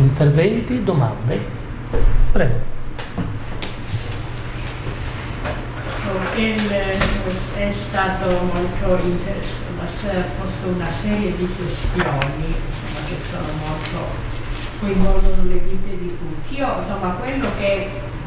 Interventi, domande? Prego. È stato molto interessante, ha posto una serie di questioni che sono molto, coinvolgono le vite di tutti. Io insomma quello che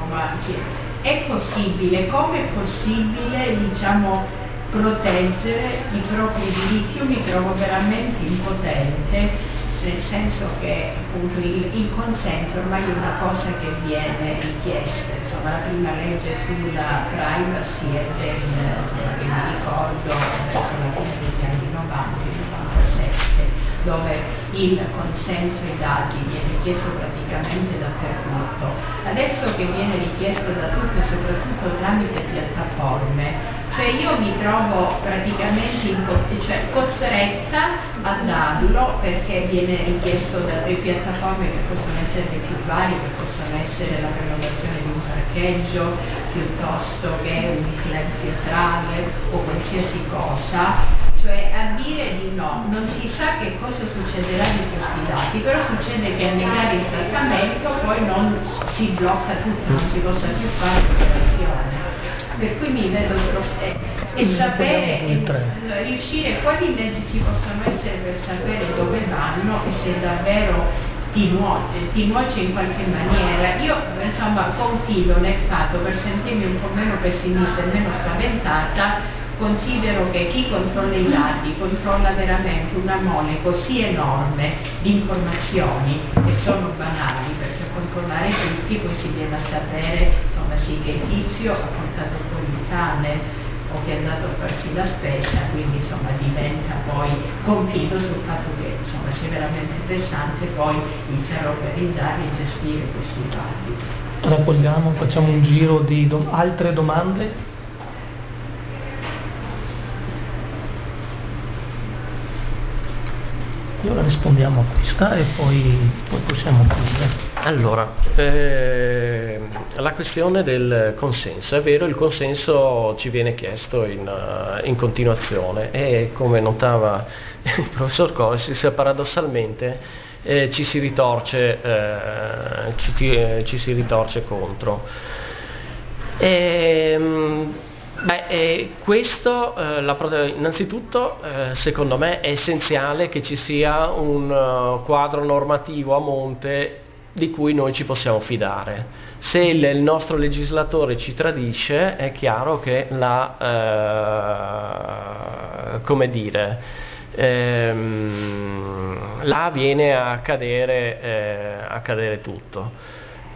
è possibile, come è possibile diciamo proteggere i propri diritti? Io mi trovo veramente impotente, nel senso che appunto il consenso ormai è una cosa che viene richiesta. Insomma, la prima legge sulla privacy è insomma, che mi ricordo verso la fine degli anni 90, il 97, dove il consenso ai dati viene chiesto praticamente dappertutto. Adesso che viene richiesto da tutti, soprattutto tramite piattaforme, cioè io mi trovo praticamente costretta a darlo, perché viene richiesto da delle piattaforme che possono essere le più varie, che possono essere la prenotazione di un parcheggio piuttosto che un club teatrale o qualsiasi cosa. Cioè a dire di no, non si sa che cosa succederà di questi dati, però succede che a negare il trattamento poi non si blocca tutto, non si possa più fare l'operazione. Per cui mi vedo e sapere riuscire quali mezzi ci possono essere per sapere dove vanno e se davvero ti nuoce in qualche maniera. Io insomma confido nel fatto, per sentirmi un po' meno pessimista e meno spaventata, considero che chi controlla i dati controlla veramente una mole così enorme di informazioni che sono banali, perché controllare tutti poi si viene a sapere insomma sì che il tizio ha portato fuori il cane o che è andato a farsi la spesa, quindi insomma diventa poi, confido sul fatto che insomma sia veramente pesante poi iniziare a organizzare e gestire questi dati. Raccogliamo, facciamo un giro di altre domande. E ora rispondiamo a questa e poi possiamo chiudere. Allora, la questione del consenso. È vero, il consenso ci viene chiesto in continuazione e, come notava il professor Corsis, paradossalmente ci si ritorce contro. Questo innanzitutto secondo me è essenziale che ci sia un quadro normativo a monte di cui noi ci possiamo fidare. Se il nostro legislatore ci tradisce, è chiaro che là viene a cadere tutto.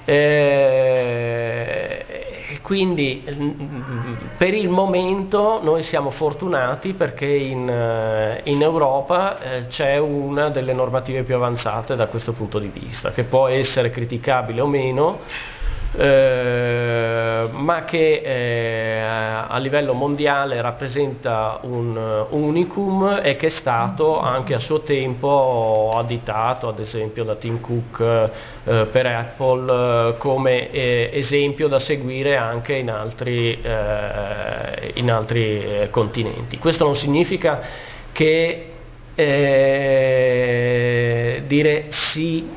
Quindi per il momento noi siamo fortunati perché in Europa c'è una delle normative più avanzate da questo punto di vista, che può essere criticabile o meno, ma che a livello mondiale rappresenta un unicum e che è stato anche a suo tempo additato, ad esempio da Tim Cook per Apple, come esempio da seguire anche in altri continenti. Questo non significa che dire sì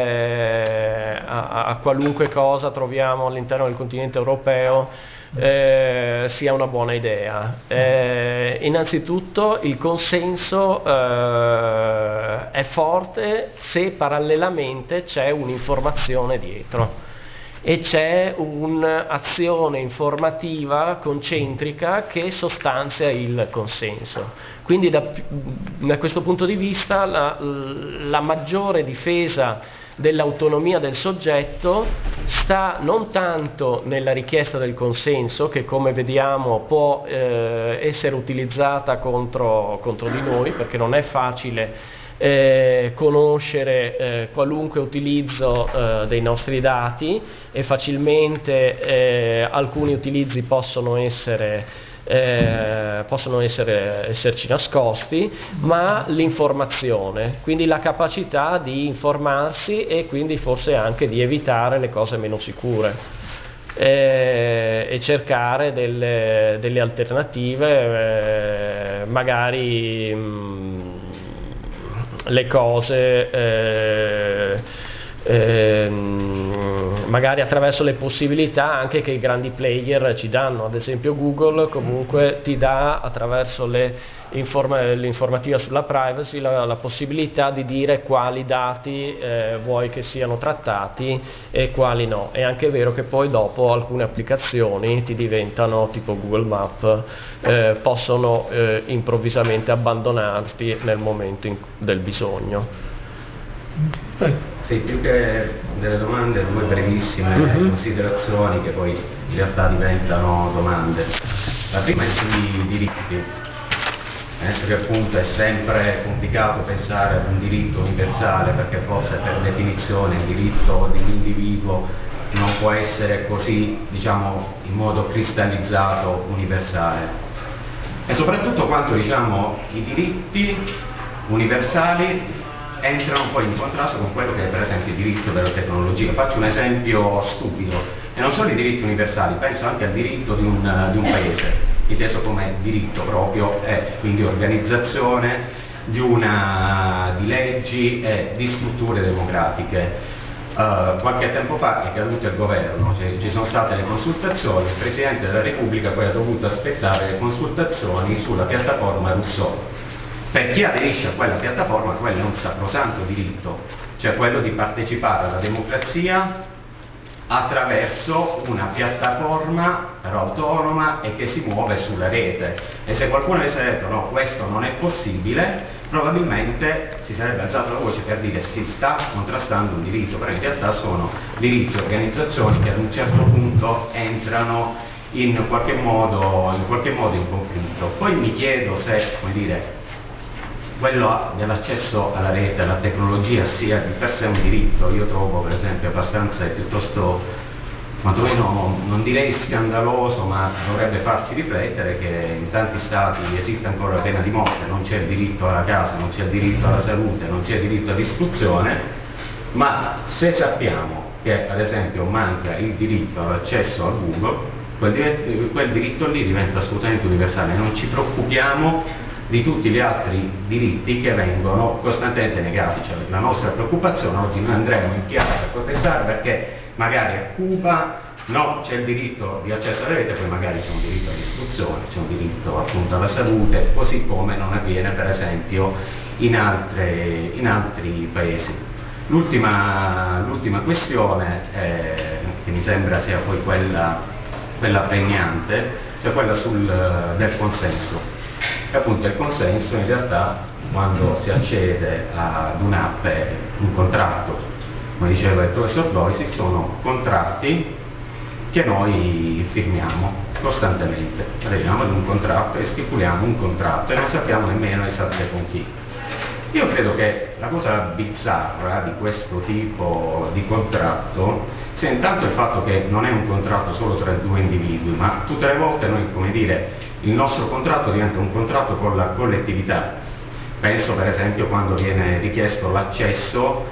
a qualunque cosa troviamo all'interno del continente europeo sia una buona idea. Innanzitutto il consenso è forte se parallelamente c'è un'informazione dietro e c'è un'azione informativa concentrica che sostanzia il consenso. Quindi da questo punto di vista la maggiore difesa dell'autonomia del soggetto sta non tanto nella richiesta del consenso, che come vediamo può essere utilizzata contro di noi, perché non è facile conoscere qualunque utilizzo dei nostri dati e facilmente alcuni utilizzi possono esserci nascosti, ma l'informazione, quindi la capacità di informarsi e quindi forse anche di evitare le cose meno sicure e cercare delle alternative, magari le cose magari attraverso le possibilità anche che i grandi player ci danno. Ad esempio Google comunque ti dà, attraverso l'informativa sulla privacy, la possibilità di dire quali dati vuoi che siano trattati e quali no. È anche vero che poi dopo alcune applicazioni ti diventano, tipo Google Maps, possono improvvisamente abbandonarti nel momento del bisogno. Sì, più che delle domande, due brevissime considerazioni che poi in realtà diventano domande. La prima è sui diritti. Penso che appunto è sempre complicato pensare ad un diritto universale, perché forse per definizione il diritto dell'individuo non può essere così, diciamo, in modo cristallizzato universale. E soprattutto quanto, diciamo, i diritti universali entrano poi in contrasto con quello che è per esempio il diritto della tecnologia. Faccio un esempio stupido, e non solo i diritti universali, penso anche al diritto di un paese, inteso come diritto proprio, e quindi organizzazione di leggi e di strutture democratiche. Qualche tempo fa è caduto il governo, ci sono state le consultazioni, il Presidente della Repubblica poi ha dovuto aspettare le consultazioni sulla piattaforma Rousseau. Per chi aderisce a quella piattaforma, quello è un sacrosanto diritto, cioè quello di partecipare alla democrazia attraverso una piattaforma però autonoma e che si muove sulla rete. E se qualcuno avesse detto no, questo non è possibile, probabilmente si sarebbe alzato la voce per dire si sta contrastando un diritto, però in realtà sono diritti e organizzazioni che ad un certo punto entrano in qualche modo in conflitto. Poi mi chiedo se, come dire, quello dell'accesso alla rete, alla tecnologia sia di per sé un diritto. Io trovo per esempio abbastanza, piuttosto, quantomeno non direi scandaloso, ma dovrebbe farci riflettere che in tanti stati esiste ancora la pena di morte, non c'è il diritto alla casa, non c'è il diritto alla salute, non c'è il diritto all'istruzione, ma se sappiamo che ad esempio manca il diritto all'accesso a Google, quel diritto lì diventa assolutamente universale, non ci preoccupiamo di tutti gli altri diritti che vengono costantemente negati. Cioè, la nostra preoccupazione oggi, noi andremo in piazza a protestare perché magari a Cuba no, c'è il diritto di accesso alla rete, poi magari c'è un diritto all'istruzione, c'è un diritto appunto alla salute, così come non avviene per esempio in altri paesi. L'ultima questione, che mi sembra sia poi quella pregnante, cioè quella del consenso. E appunto il consenso in realtà, quando si accede ad un'app, è un contratto, come diceva il professor Doisi, sono contratti che noi firmiamo costantemente. Arriviamo ad un contratto e stipuliamo un contratto e non sappiamo nemmeno esattamente con chi. Io credo che la cosa bizzarra di questo tipo di contratto sia intanto il fatto che non è un contratto solo tra due individui, ma tutte le volte noi, come dire, il nostro contratto diventa un contratto con la collettività. Penso per esempio quando viene richiesto l'accesso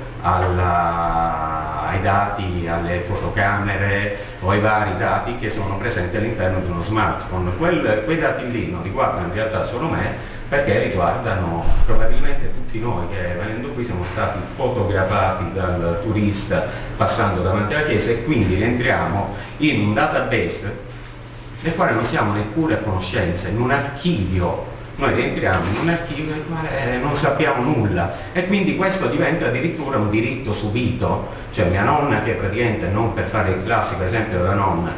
ai dati, alle fotocamere o ai vari dati che sono presenti all'interno di uno smartphone. Quei dati lì non riguardano in realtà solo me, perché riguardano probabilmente tutti noi che venendo qui siamo stati fotografati dal turista passando davanti alla chiesa, e quindi rientriamo in un database del quale non siamo neppure a conoscenza, in un archivio. Noi rientriamo in un archivio del quale non sappiamo nulla, e quindi questo diventa addirittura un diritto subito. Cioè mia nonna, che praticamente, non per fare il classico esempio della nonna,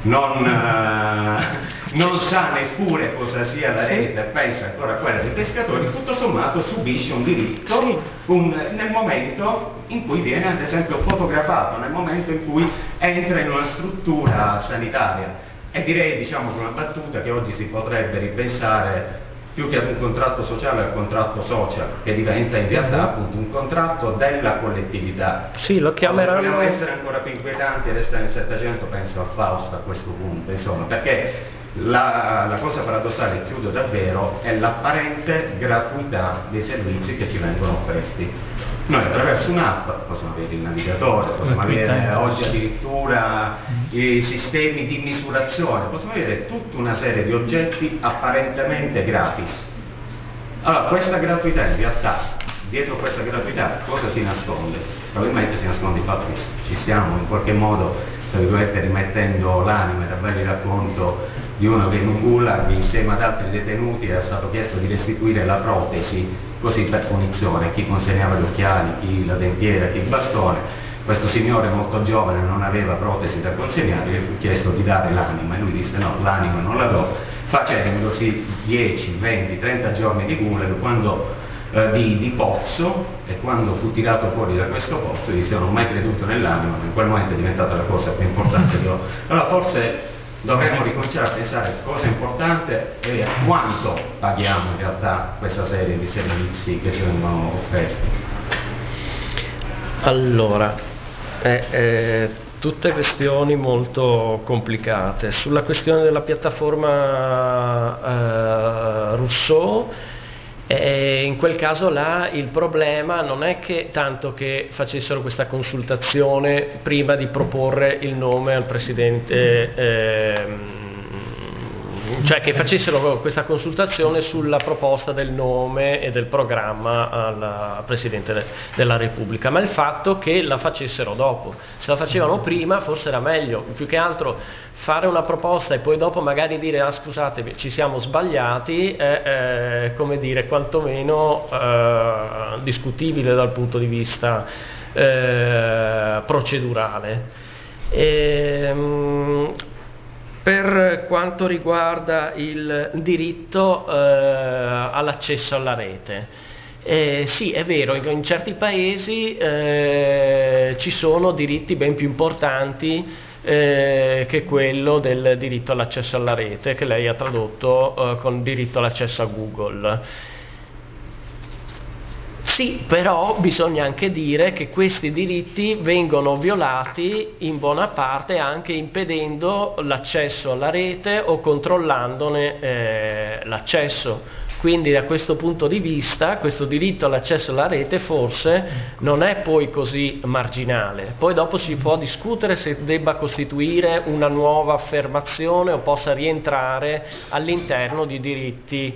non sa neppure cosa sia la rete, pensa ancora a quella dei pescatori, tutto sommato subisce un diritto nel momento in cui viene ad esempio fotografato, nel momento in cui entra in una struttura sanitaria. E direi, diciamo con una battuta, che oggi si potrebbe ripensare più che ad un contratto sociale al contratto social, che diventa in realtà appunto un contratto della collettività. Sì, lo chiameranno... Se vogliamo essere ancora più inquietanti e restare nel Settecento, penso a Fausto a questo punto, insomma, perché la cosa paradossale, e chiudo davvero, è l'apparente gratuità dei servizi che ci vengono offerti. Noi attraverso un'app possiamo avere il navigatore, possiamo avere oggi addirittura i sistemi di misurazione, possiamo avere tutta una serie di oggetti apparentemente gratis. Allora, questa gratuità in realtà dietro questa gratuità cosa si nasconde? Probabilmente si nasconde il fatto che ci stiamo in qualche modo, tra virgolette, rimettendo l'anima. Era bello il racconto di uno che in un gulag insieme ad altri detenuti era stato chiesto di restituire la protesi, così per punizione, chi consegnava gli occhiali, chi la dentiera, chi il bastone. Questo signore molto giovane non aveva protesi da consegnare, gli fu chiesto di dare l'anima e lui disse no, l'anima non la do, facendosi 10, 20, 30 giorni di gulag, di pozzo, e quando fu tirato fuori da questo pozzo disse non ho mai creduto nell'anima, ma in quel momento è diventata la cosa più importante che ho. Allora forse dovremmo ricominciare a pensare cosa è importante e a quanto paghiamo in realtà questa serie di servizi che ci vengono offerti. Allora, tutte questioni molto complicate. Sulla questione della piattaforma Rousseau, in quel caso là il problema non è che tanto che facessero questa consultazione prima di proporre il nome al presidente, cioè che facessero questa consultazione sulla proposta del nome e del programma al Presidente della Repubblica, ma il fatto che la facessero dopo. Se la facevano prima forse era meglio, più che altro fare una proposta e poi dopo magari dire ah scusate ci siamo sbagliati è come dire quantomeno discutibile dal punto di vista procedurale. Per quanto riguarda il diritto all'accesso alla rete, sì, è vero, in certi paesi ci sono diritti ben più importanti che quello del diritto all'accesso alla rete, che lei ha tradotto con diritto all'accesso a Google. Sì, però bisogna anche dire che questi diritti vengono violati in buona parte anche impedendo l'accesso alla rete o controllandone l'accesso. Quindi da questo punto di vista questo diritto all'accesso alla rete forse non è poi così marginale. Poi dopo si può discutere se debba costituire una nuova affermazione o possa rientrare all'interno di diritti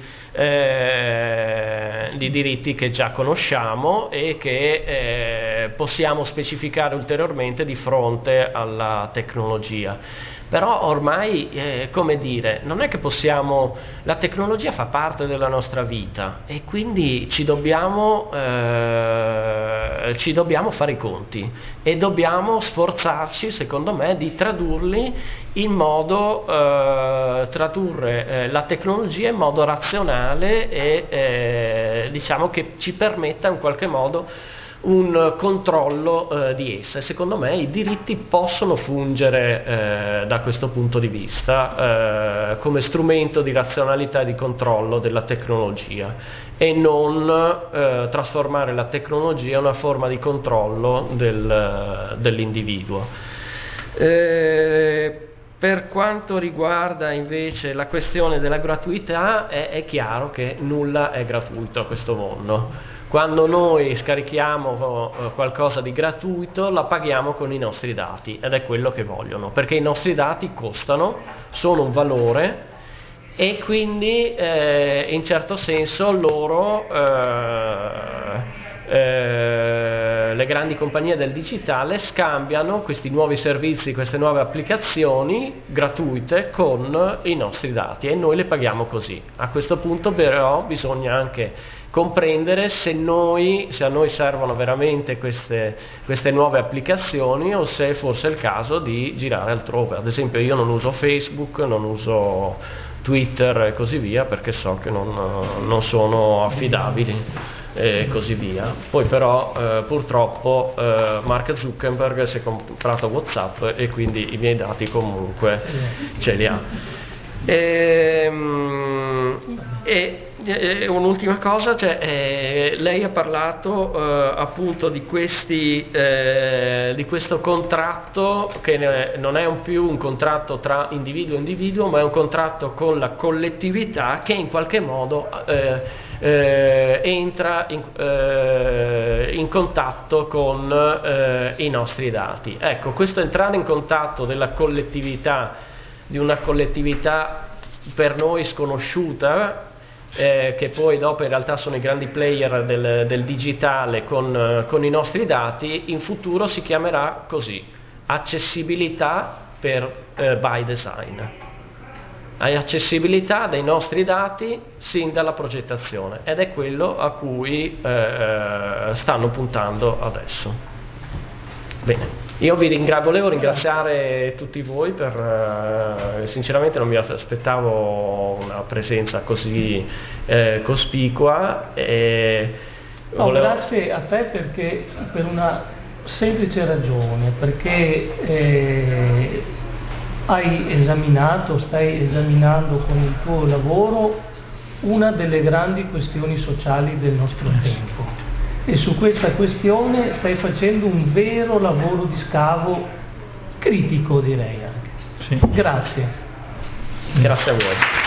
che già conosciamo e che possiamo specificare ulteriormente di fronte alla tecnologia. Però ormai, come dire, non è che possiamo, la tecnologia fa parte della nostra vita e quindi ci dobbiamo fare i conti e dobbiamo sforzarci, secondo me, di tradurli in modo, tradurre la tecnologia in modo razionale e diciamo che ci permetta in qualche modo un controllo di essa. Secondo me i diritti possono fungere da questo punto di vista come strumento di razionalità e di controllo della tecnologia e non trasformare la tecnologia in una forma di controllo dell'individuo. Per quanto riguarda invece la questione della gratuità, è chiaro che nulla è gratuito a questo mondo. Quando noi scarichiamo qualcosa di gratuito la paghiamo con i nostri dati ed è quello che vogliono, perché i nostri dati costano, sono un valore e quindi in certo senso loro, le grandi compagnie del digitale scambiano questi nuovi servizi, queste nuove applicazioni gratuite con i nostri dati e noi le paghiamo così. A questo punto però bisogna anche comprendere se a noi servono veramente queste nuove applicazioni o se forse è il caso di girare altrove. Ad esempio io non uso Facebook, non uso Twitter e così via perché so che non sono affidabili e così via. Poi però purtroppo Mark Zuckerberg si è comprato WhatsApp e quindi i miei dati comunque ce li ha. E un'ultima cosa, lei ha parlato appunto di questo contratto che non è più un contratto tra individuo e individuo, ma è un contratto con la collettività che in qualche modo entra in contatto con i nostri dati. Ecco, questo entrare in contatto della collettività, di una collettività per noi sconosciuta, che poi dopo in realtà sono i grandi player del digitale con i nostri dati, in futuro si chiamerà così: accessibilità by design. Hai accessibilità dei nostri dati sin dalla progettazione, ed è quello a cui stanno puntando adesso. Bene. Io volevo ringraziare tutti voi sinceramente non mi aspettavo una presenza così cospicua. Grazie a te, perché per una semplice ragione, perché stai esaminando con il tuo lavoro una delle grandi questioni sociali del nostro tempo. E su questa questione stai facendo un vero lavoro di scavo critico, direi anche. Sì. Grazie. Grazie a voi.